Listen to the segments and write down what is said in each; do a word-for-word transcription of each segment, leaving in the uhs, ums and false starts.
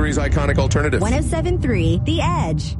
Calgary's iconic alternative. one oh seven point three The Edge.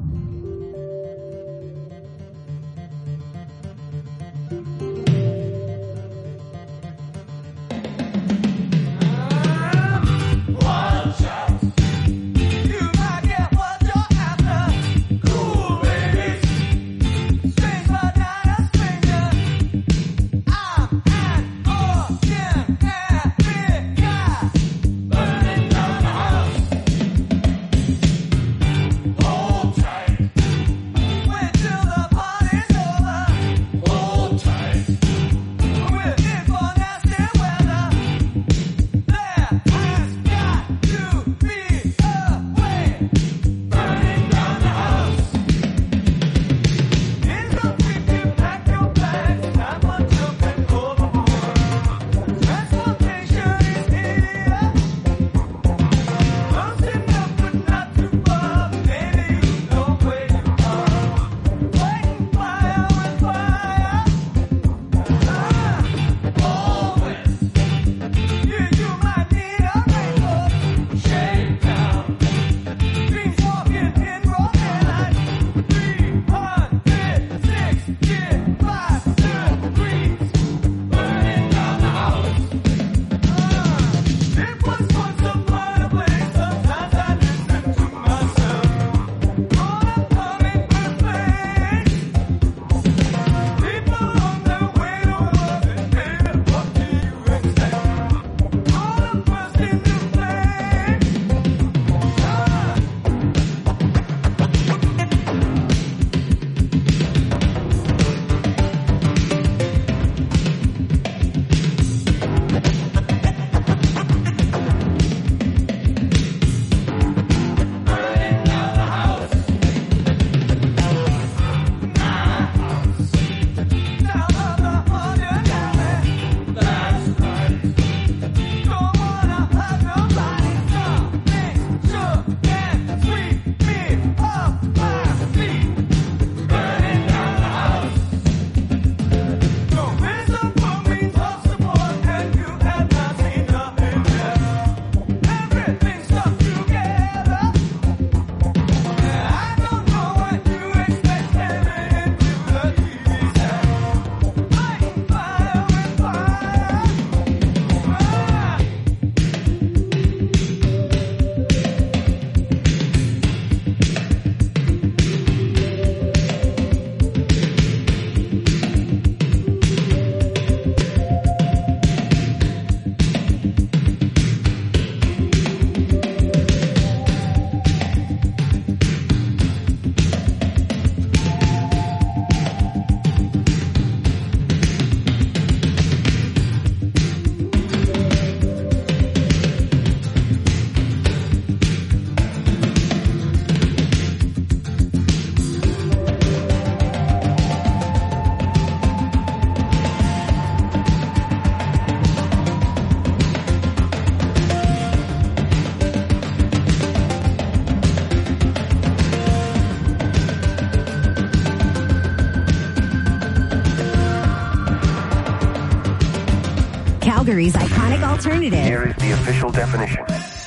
Calgary's iconic alternative. Here is the official definition.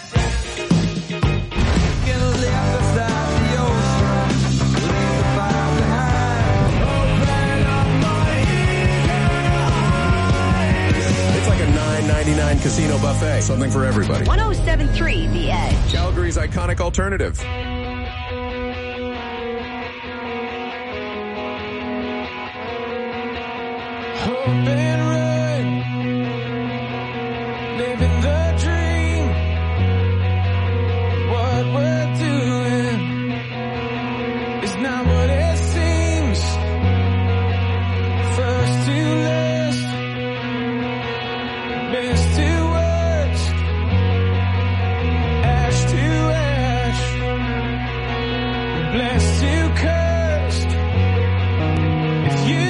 It's like a nine ninety-nine casino buffet. Something for everybody. one oh seven point three The Edge. Calgary's iconic alternative. Hope and run, living the dream. What we're doing is not what it seems. First to last, best to worst, ash to ash, blessed to cursed. If you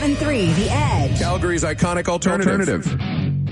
one oh seven three The Edge. Calgary's iconic alternative. alternative.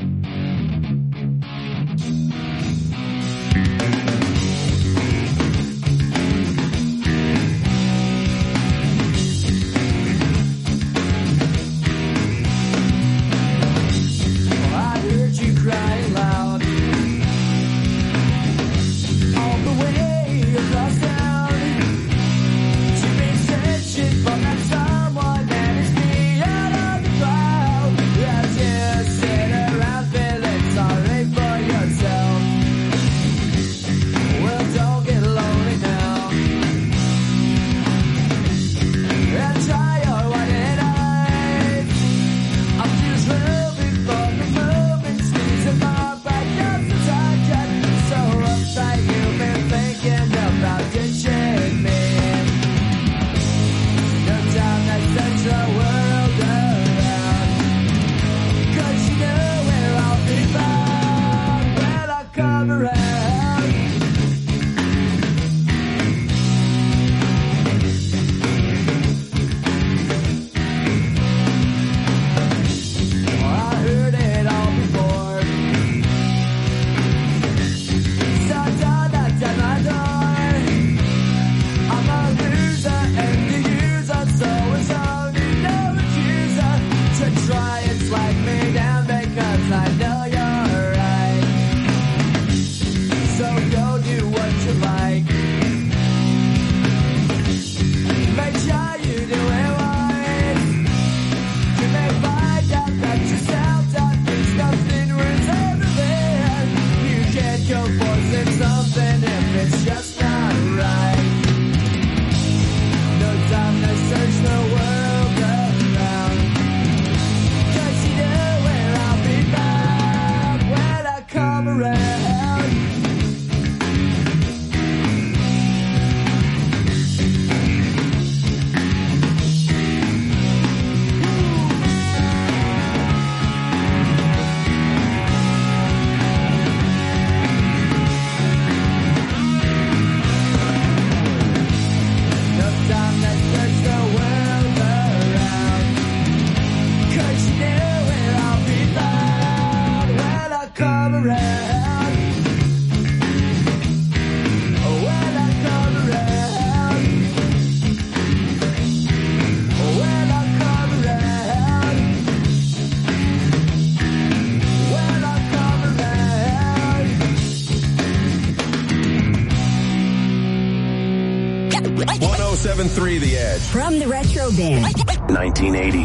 one oh seven point three The Edge. From the Retro Bin. nineteen eighty.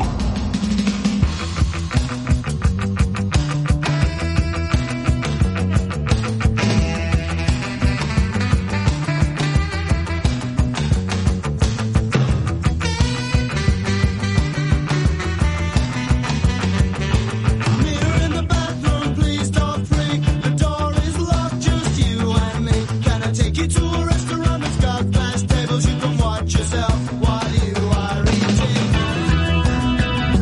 Yourself while you are eating.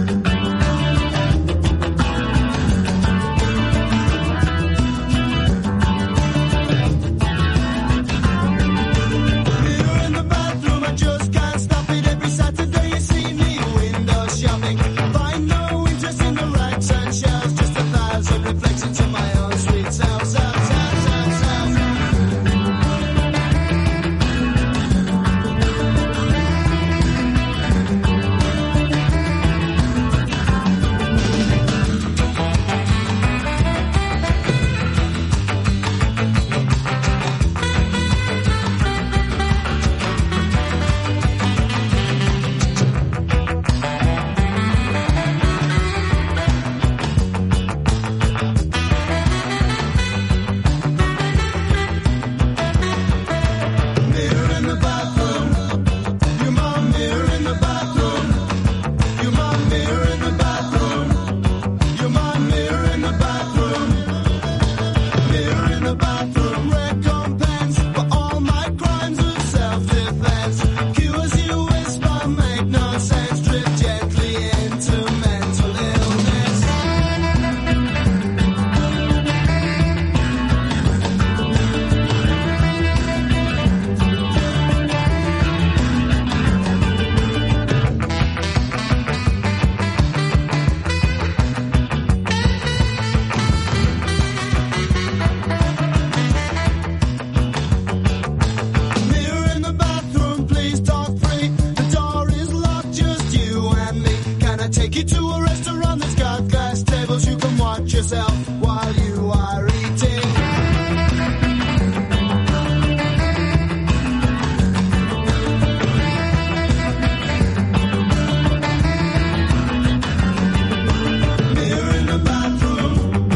yourself while you are eating. Mirror in the bathroom.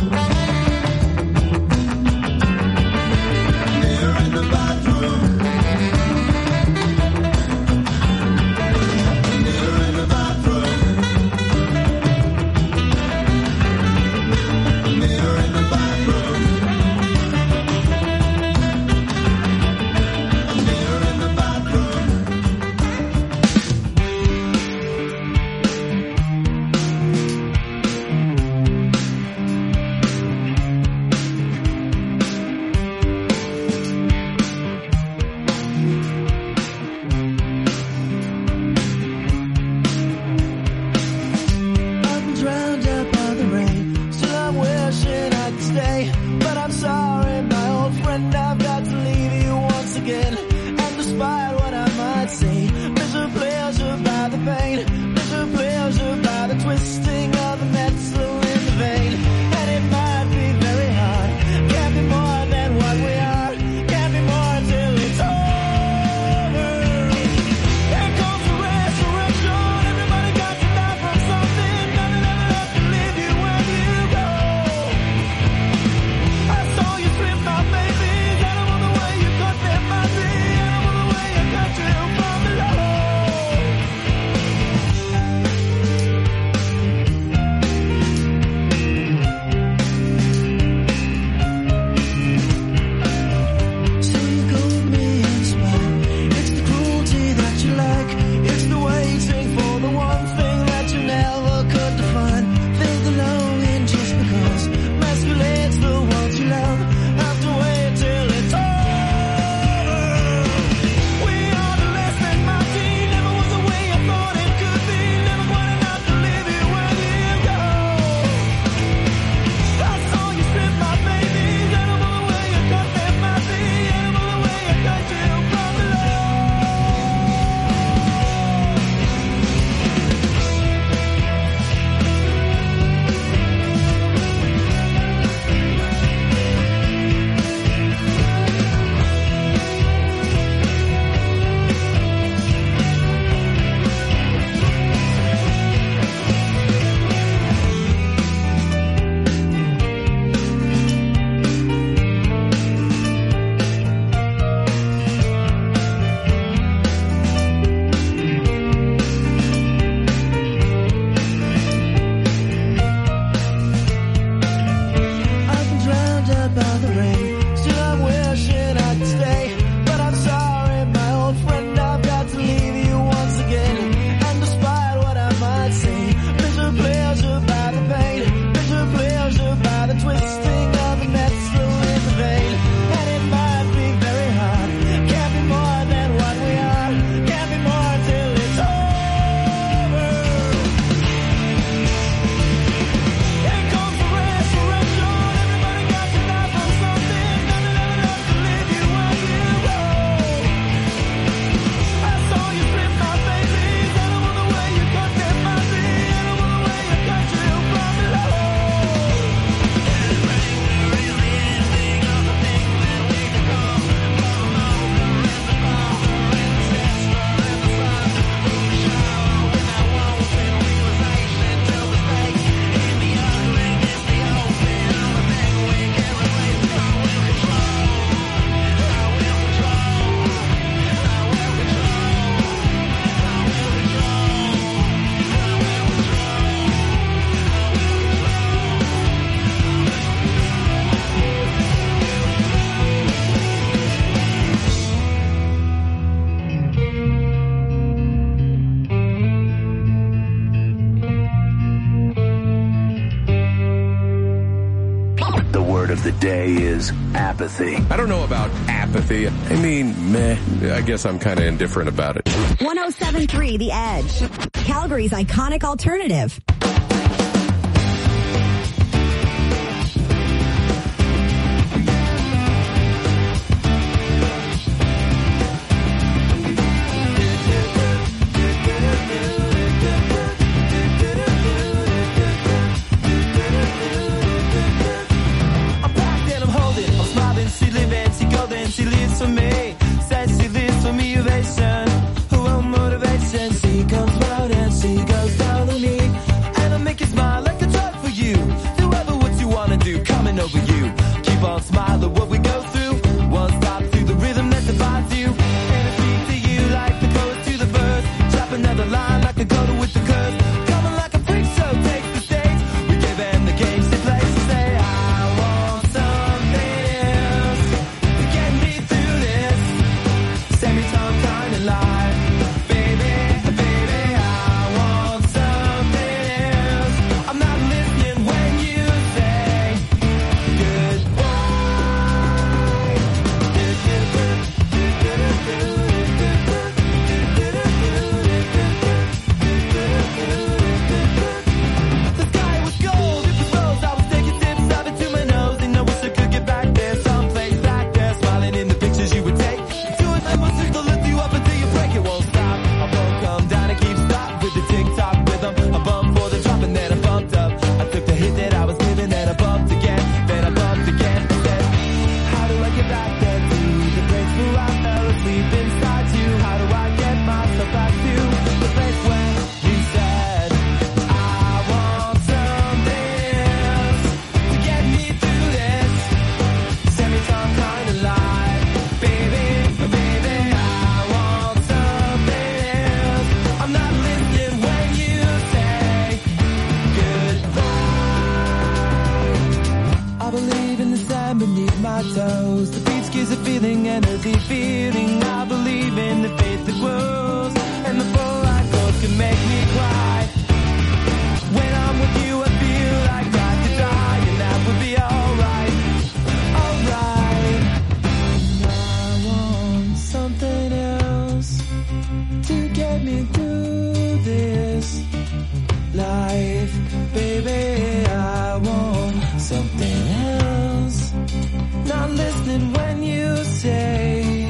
Mirror in the bathroom. Mirror in the bathroom. Mirror in the bathroom. Mirror in the bathroom. I'm drowned out by the rain. Still I'm wishing I could stay. But I'm sorry, my old friend, I've got to leave you once again. And despite what I might say, misery pleasure by the pain, misery pleasure by the twisting of the metal in the vein. And it might be very hard, can't be more than what we are, can't be more till it's over. Here comes the resurrection, everybody got to die from something, nothing ever left to leave you when you go. I saw you slip my babies, and I'm on the way you cut them my feet, and I'm on the way I cut you from below. So you called me in spite. It's the cruelty that you like. It's the waiting for the one thing that you never could define. Feel the longing just because masculates the ones you love. Have to wait till it's over. We are the less than my team. Never was the way I thought it could be. Never quite enough to leave you when you go. I saw you strip my babies, and I'm on the way I cut them my feet, and I'm on the way I cut you from below. I've been drowned out by the rain. Still I'm wishing I could stay. But I'm sorry, my old friend, I've got to leave you once again. And despite what I might say, misery pleasure by the pain, misery pleasure by the twisting of the metal in the vein. And it might be very hard, can't be more than what we are, can't be more till it's over. Here comes the resurrection, everybody got to die from something, nothing ever left to leave you when you go. I saw you strip my babies, and I'm on the way you cut them my feet, and I'm on the way I cut you from below. The word of the day is apathy. I don't know about apathy. I mean, meh. I guess I'm kind of indifferent about it. one oh seven point three The Edge. Calgary's iconic alternative. world and she lives for me. Says she lives for me, ovation. Her own motivation. She comes round and she goes down on me. And I make you smile like a drug for you. Do ever what you wanna do, coming over you. Keep on smiling what we go through. One stop to the rhythm that divides you. And I speak to you like the chorus to the verse. Drop another line like a coda with the curse. Coming like a freak show, takes the stage. We give them the games they play. So say, I want something else to get me through this semi-time kind of life. Baby, baby, I want something else. I'm not listening when you say the sky was gold, it was rose. I was taking sips of it to my nose, and I wish I could get back there, someplace back there, smiling in the pictures you would take. Doing that was just to lift you up until you break. It won't stop. I won't come down and keep stop with the tick-tock rhythm. I bumped for the drop and then I bumped up. I took the hit that I was giving, then I bumped again, then I bumped again. Said, how do I get back there to the place where I fell asleep inside you? How do I get myself back to the place where you said, I want something else to get me through this semi-time kind of life. Baby, baby, I want something else. I'm not listening when you say goodbye. I believe in the sand beneath my toes. The beach gives a feeling, energy feeling. I believe in the faith that grows, and the full light goes can make me cry. When I'm with you, I feel like I could die, and that would be alright, alright. I want something else to get me through this life, baby. I want something else. Not listening when you say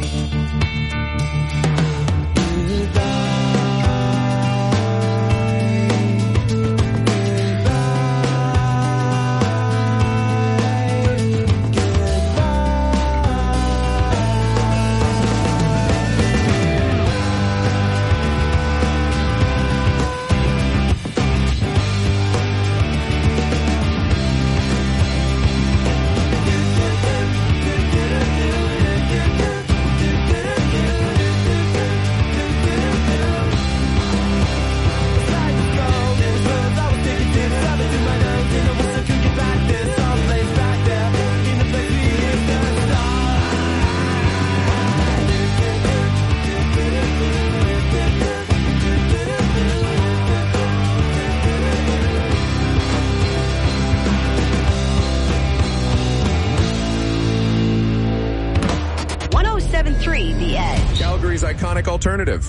one oh seven point three The Edge. Calgary's iconic alternative.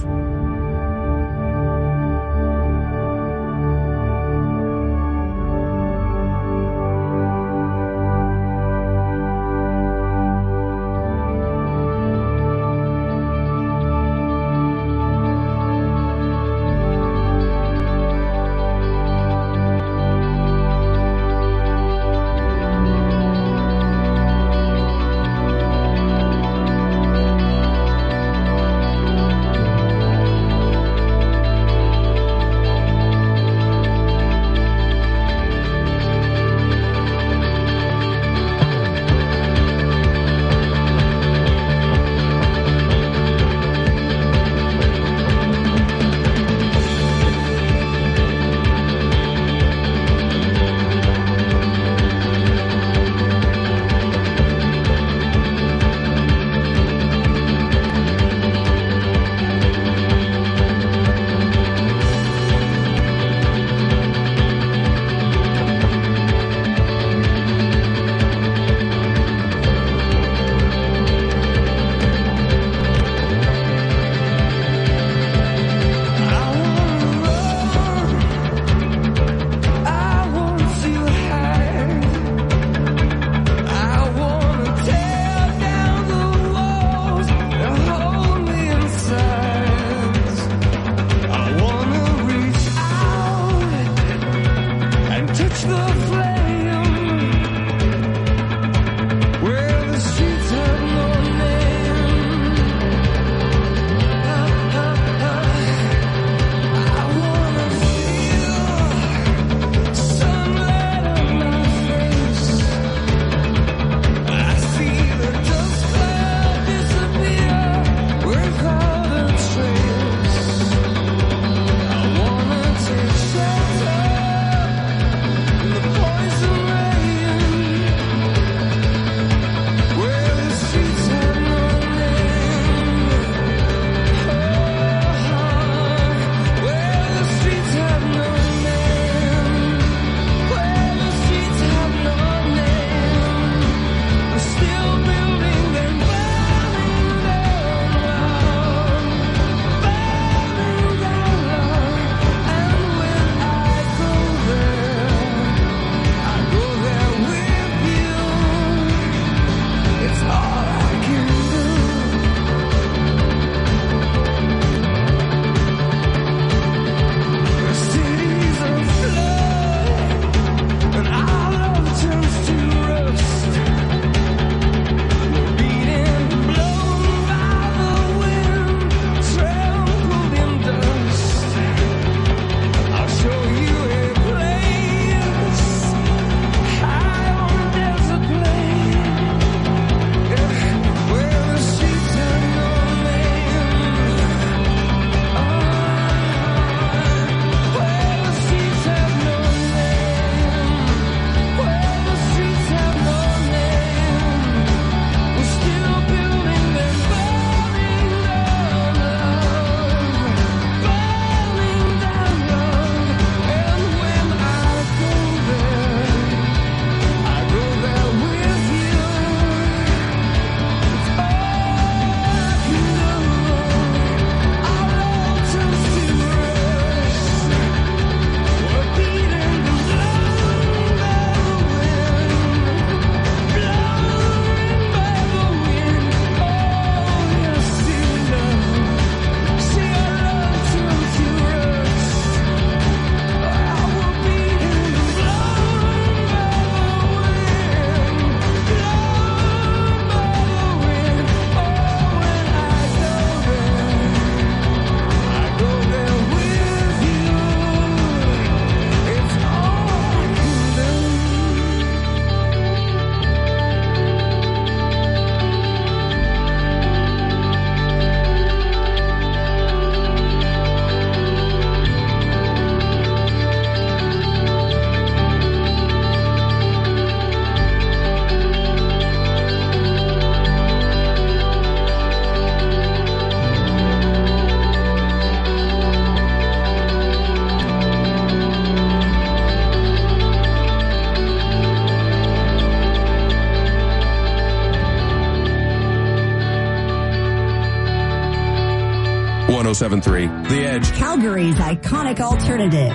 one oh seven point three The Edge. Calgary's iconic alternative.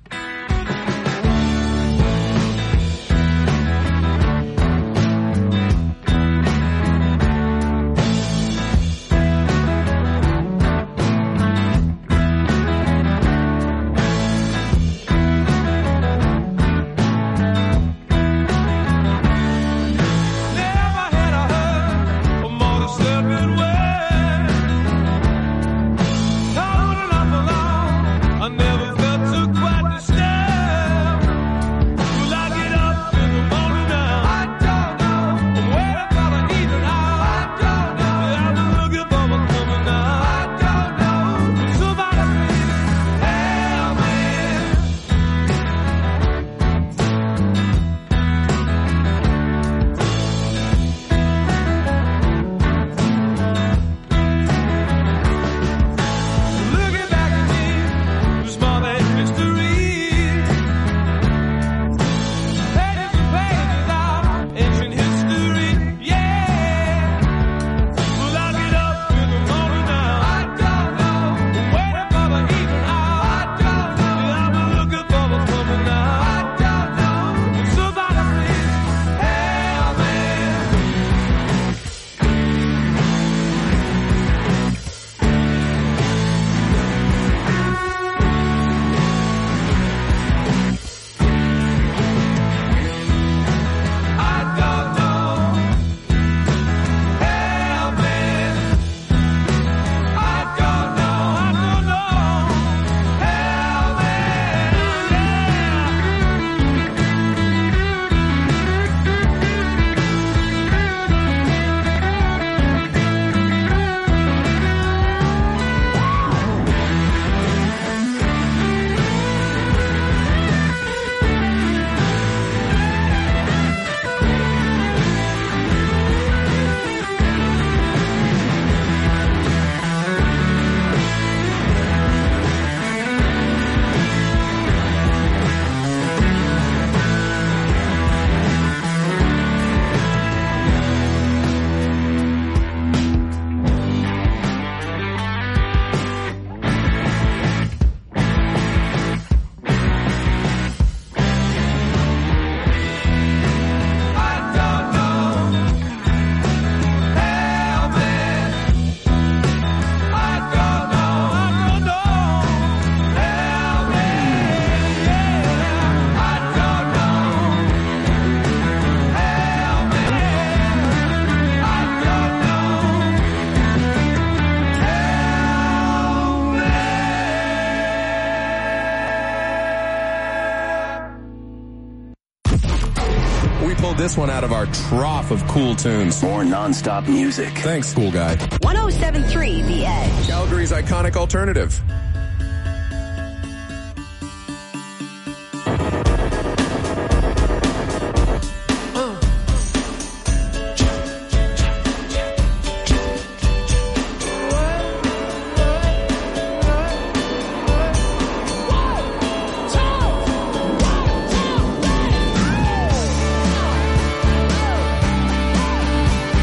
This one out of our trough of cool tunes. More non-stop music. Thanks, cool guy. one oh seven point three The Edge. Calgary's iconic alternative.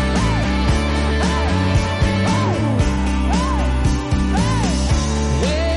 Well,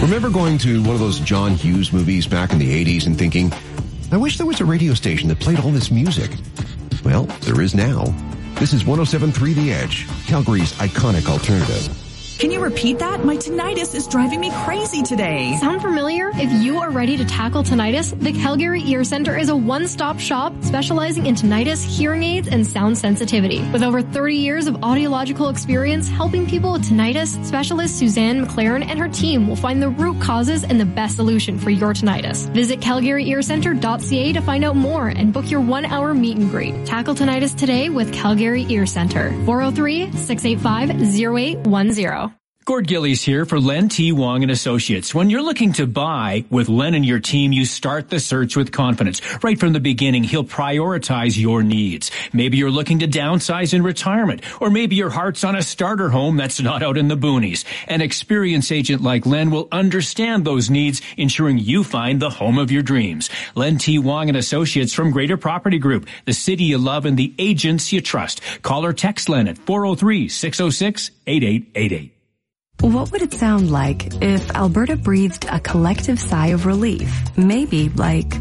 Remember going to one of those John Hughes movies back in the eighties and thinking, I wish there was a radio station that played all this music. Well, there is now. This is one oh seven point three The Edge, Calgary's iconic alternative. Can you repeat that? My tinnitus is driving me crazy today. Sound familiar? If you are ready to tackle tinnitus, the Calgary Ear Center is a one-stop shop specializing in tinnitus, hearing aids, and sound sensitivity. With over thirty years of audiological experience helping people with tinnitus, specialist Suzanne McLaren and her team will find the root causes and the best solution for your tinnitus. Visit calgary ear center dot c a to find out more and book your one-hour meet and greet. Tackle tinnitus today with Calgary Ear Center. four oh three, six eight five, oh eight one oh. Gord Gillies here for Len T. Wong and Associates. When you're looking to buy with Len and your team, you start the search with confidence. Right from the beginning, he'll prioritize your needs. Maybe you're looking to downsize in retirement, or maybe your heart's on a starter home that's not out in the boonies. An experienced agent like Len will understand those needs, ensuring you find the home of your dreams. Len T. Wong and Associates from Greater Property Group, the city you love and the agents you trust. Call or text Len at four oh three, six oh six, eight eight eight eight. What would it sound like if Alberta breathed a collective sigh of relief? Maybe like,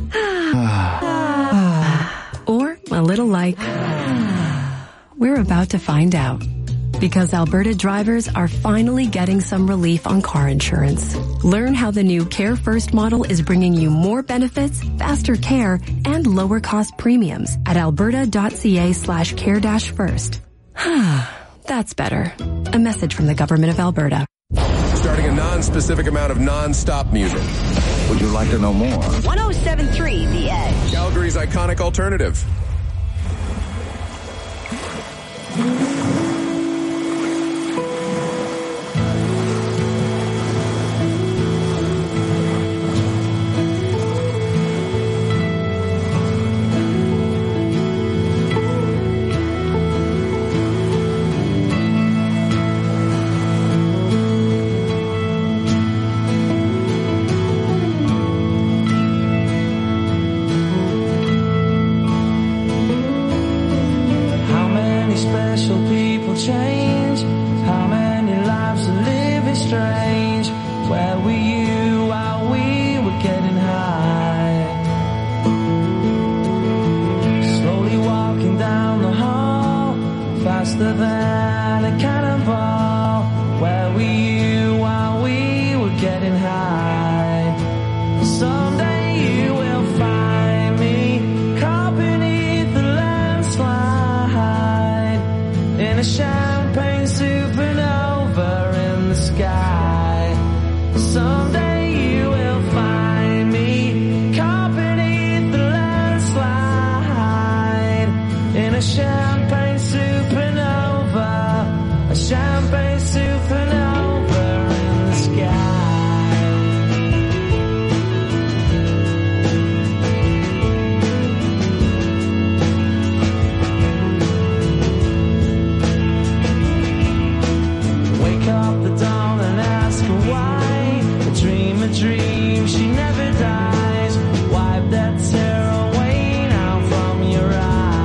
or a little like, we're about to find out. Because Alberta drivers are finally getting some relief on car insurance. Learn how the new Care First model is bringing you more benefits, faster care, and lower cost premiums at alberta.ca slash care dash first. That's better. A message from the Government of Alberta. Starting a non-specific amount of non-stop music. Would you like to know more? one oh seven point three The Edge. Calgary's iconic alternative.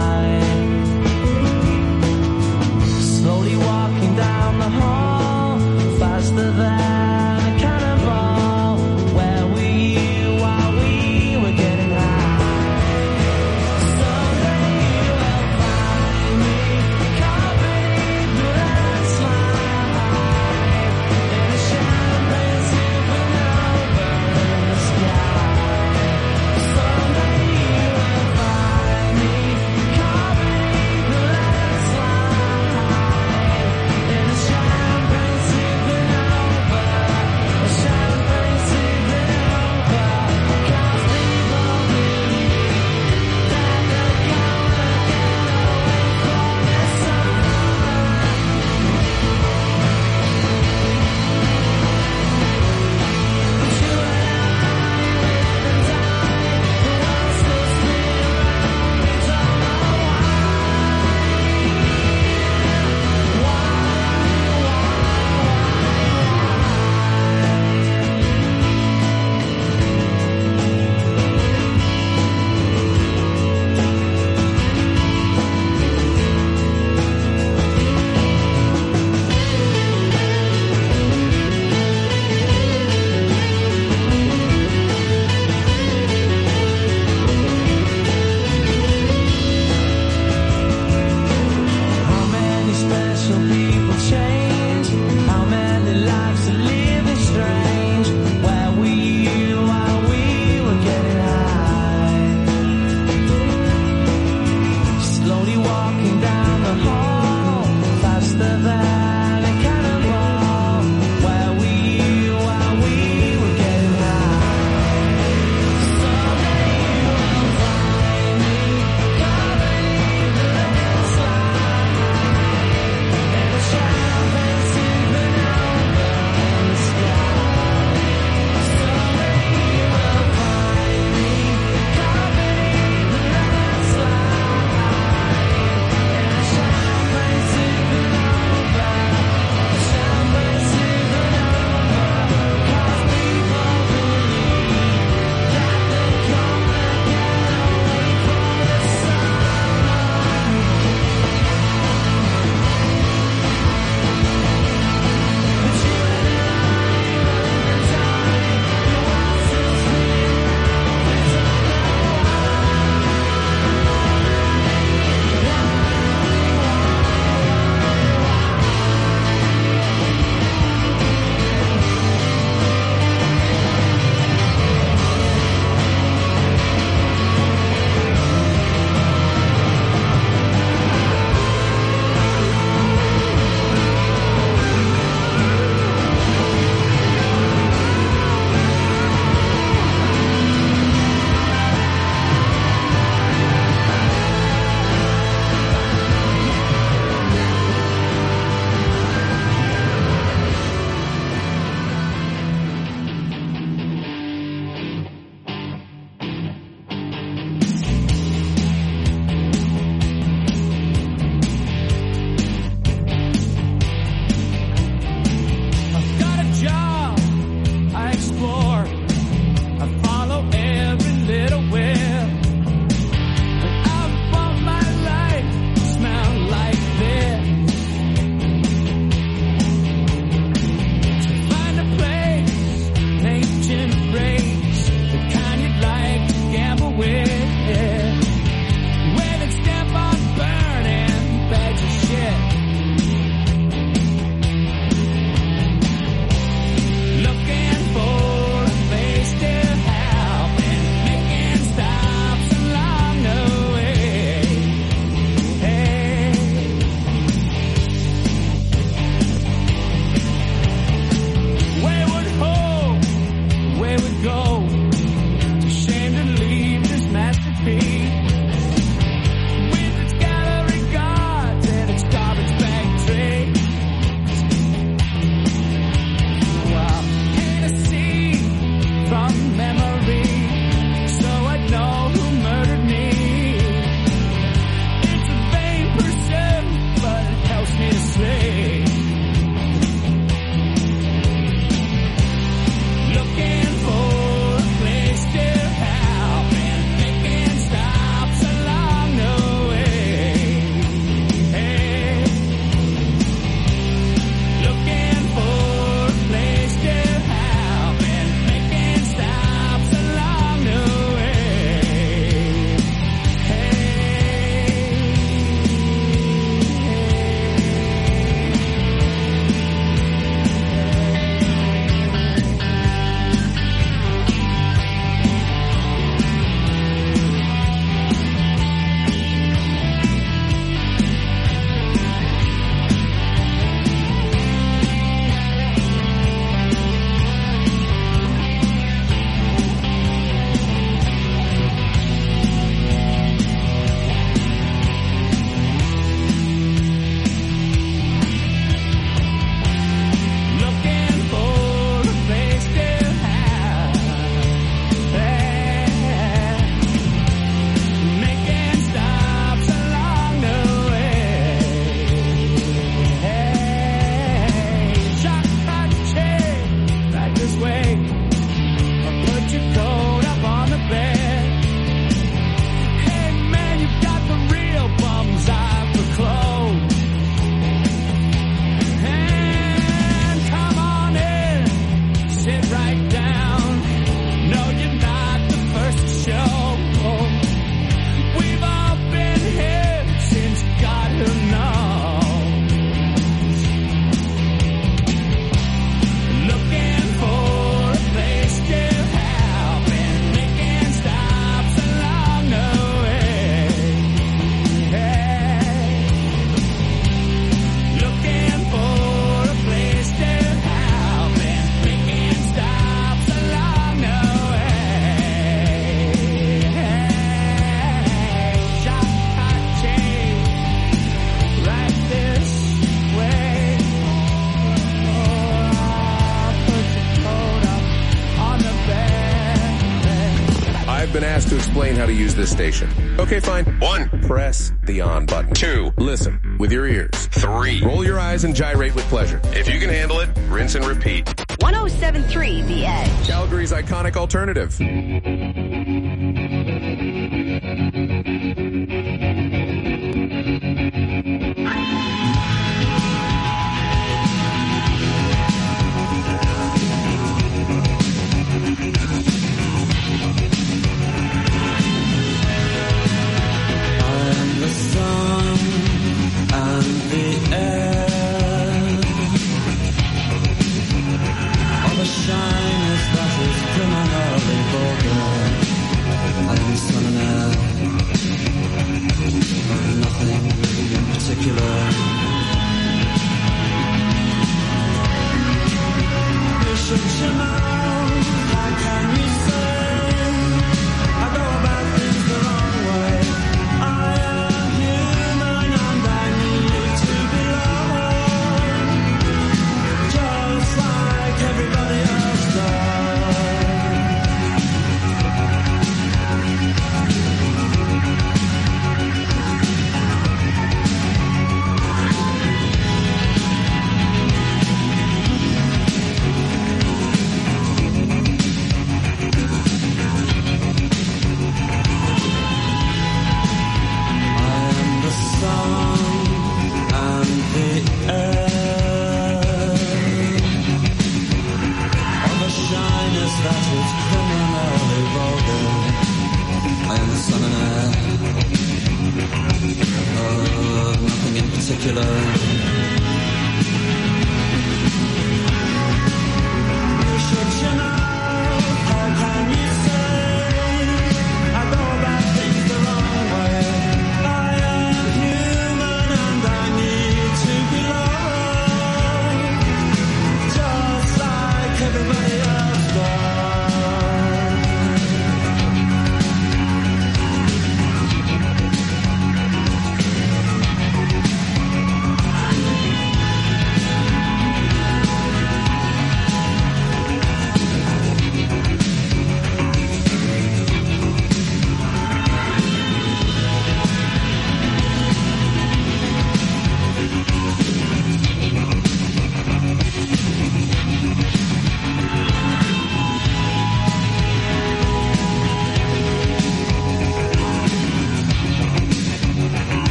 Slowly walking down the hall, explain how to use this station. Okay, fine. One. Press the on button. Two. Listen with your ears. Three. Roll your eyes and gyrate with pleasure. If you can handle it, rinse and repeat. one oh seven point three The Edge. Calgary's iconic alternative. The sun and the air of a shyness that is criminally vulgar. I am sun and air of nothing in particular. You should you know, how can you say I go about things the wrong way? I am everybody else does.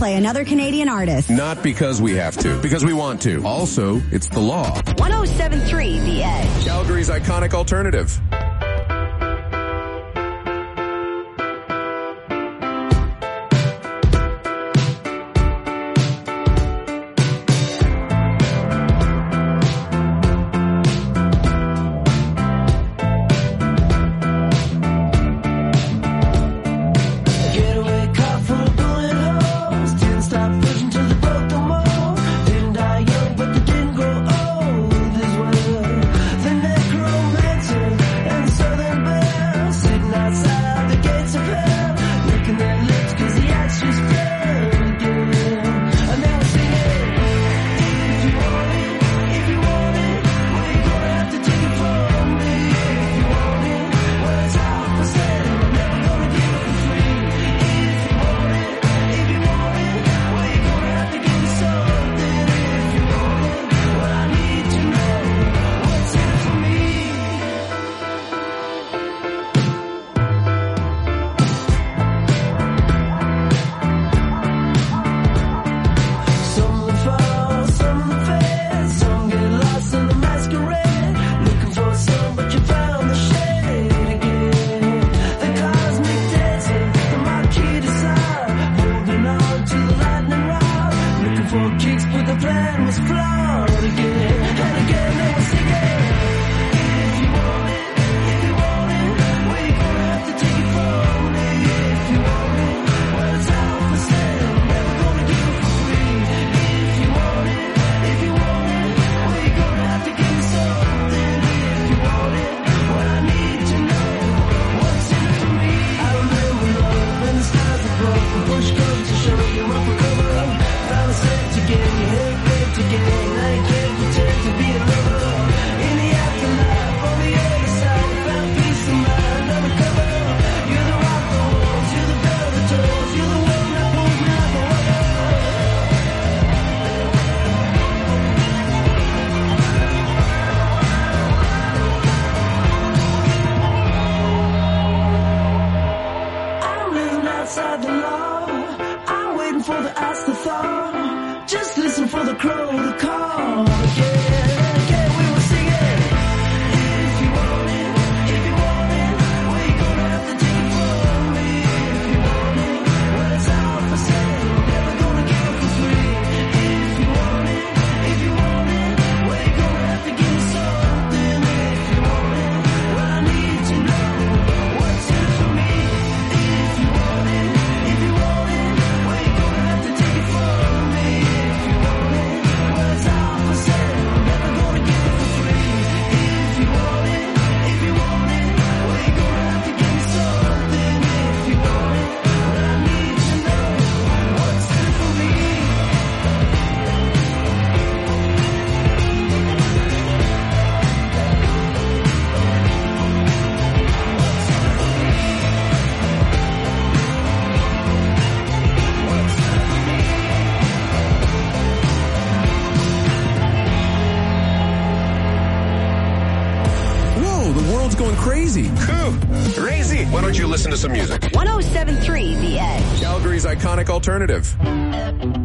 play another Canadian artist. Not because we have to, because we want to. Also, it's the law. one oh seven point three The Edge. Calgary's iconic alternative. Going crazy. Crazy. Why don't you listen to some music? one oh seven point three The Edge. Calgary's iconic alternative.